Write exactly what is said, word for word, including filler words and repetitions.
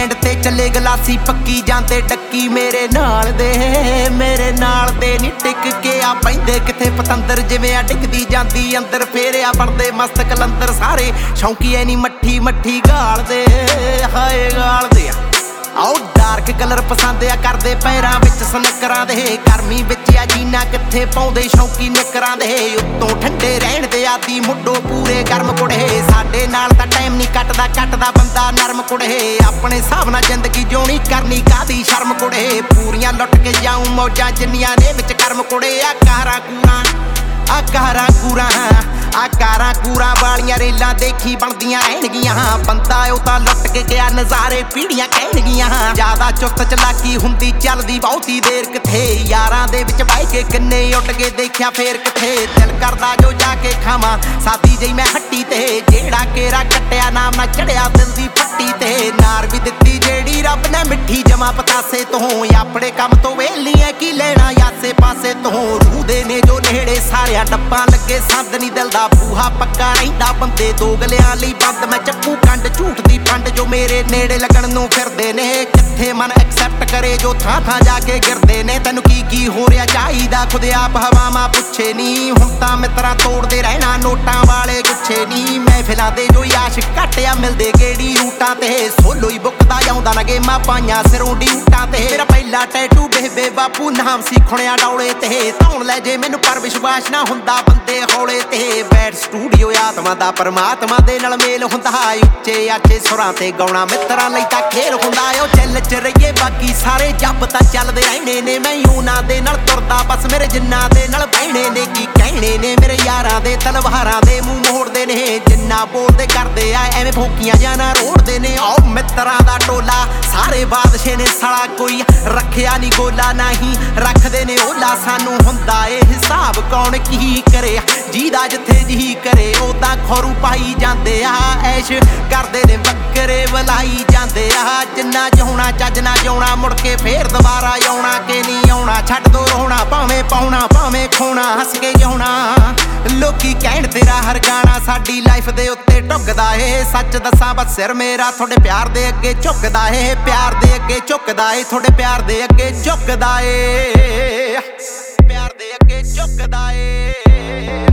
and ते चले गलासी पक्की जांदे डक्की मेरे नाल दे मेरे नाल दे नी टिक के आ पैंदे किथे पतंदर जिवें आ डिगदी जांदी अंदर फेरे आ बनदे मस्त कलंदर सारे शौंकी ऐ नी मट्ठी मट्ठी गाल दे हाय गाल दे आओ डार्क कलर पसंद आ करदे पैरां विच सनकरां दे गर्मी विच आ जीना किथे पाउंदे शौंकी निकरां दे उत्तों ठंडे रहण दे आदी मुड्डो पूरे गर्म कुड़े साडे नाल तां टाइम नी कटदा कटदा बंदा नरम कुड़े अपने हिसाब नाल जिंदगी जिउणी करनी कादी शर्म कुड़े पूरियां लुट के जाऊं मौजां जिन्नियां ने विच कर्म कुड़े आ कारां कूरां आ कारां कूरां आ कारां कूरां वालियां रेलां देखी बनदियां रहणगियां बंदा ओ तां लुट के गया नज़ारे पीढ़ियां कहणगियां ज्यादा चुस्त चलाकी हुंदी चलदी बहुती देर किथे यारां दे विच बाई के किन्ने उठ के देखिया फेर किथे दिल करदा जो जाके खावां सादी जई मैं हट्टी ते जेड़ा केरा कट्टिया नाम ना चढ़िया दिल दी फट्टी ते नार भी दित्ती जेड़ी रब ने मिट्ठी जमा पतासे तों अपने काम तो वेली है की लेना यासे पासे तों रूह दे ने जो नेड़े सारिया डब्बा लगे संद नी दिल दा बूहा पक्का रहिंदा बंदे दो गलियां लई बंद मैं चप्पू कंड झूठ दी फंड जो मेरे नेड़े लगण नूं फिरदे ने किथे मन एक्सेप्ट करे जो थां थां जाके गिरदे ने तैनूं की की हो रिहा चाहीदा खुद आप हवावां पुछे नी हुण तां मित्तरां तोड़दे रहना नोटां वाले गुच्छे नी महफिलां दे जो याश घट आ मिलदे गेड़ी रूटां ते सोलो ही बुकदा जाउंदा ना गेमां पाइयां सिरों ड्यूटां ते मेरा पहला टैटू बेबे बापू नाम सी खुणिया डौले ते धौण ले जे मैनूं पर विश्वास ना हुंदा बंदे हौले ते बैठ स्टूडियो आत्मा दा परमात्मा दे नाल मेल हुंदा उच्चे आचे सुरां ते गाउणा मित्तरां लई तां खेल हुंदा ओ चिल च रहिए बाकी सारे जब तां चलदे रहणे ने मैं यूनां दे नाल तुरदा बस मेरे जिन्नां दे नाल बहणे ने की कहणे ने मेरे यारां दे तलवारां दे मूंह मोड़दे ने जिन्ना बोलदे करदे आ एवें भोकियां जाना रोड़दे ने ओ मित्तरां दा टोला सारे बादशाह ने साला कोई रखिया नी गोला नहीं रखदे ने ओला सानू हुंदा ए हिसाब कौन की करे जीदा जिथे जी करे ओ तां खोरू पाई जांदे आ ऐश करदे ने बकरे वलाई जांदे आ जिन्ना जिउणा ਚੱਜ ना ਜਿਉਣਾ मुड़ के फेर दोबारा आउणा के नहीं आउणा छड्ड दो रोना भावें पाउणा भावें खोना हस के जिउणा लोकी कहण तेरा हर गाना साडी लाइफ दे उत्ते ढुकदा ए सच दसां बस सिर मेरा थोड़े प्यार दे अगे झुकदा ए प्यार दे अगे झुकदा ए थोड़े प्यार दे अगे झुकदा ए प्यार दे अगे झुकदा ए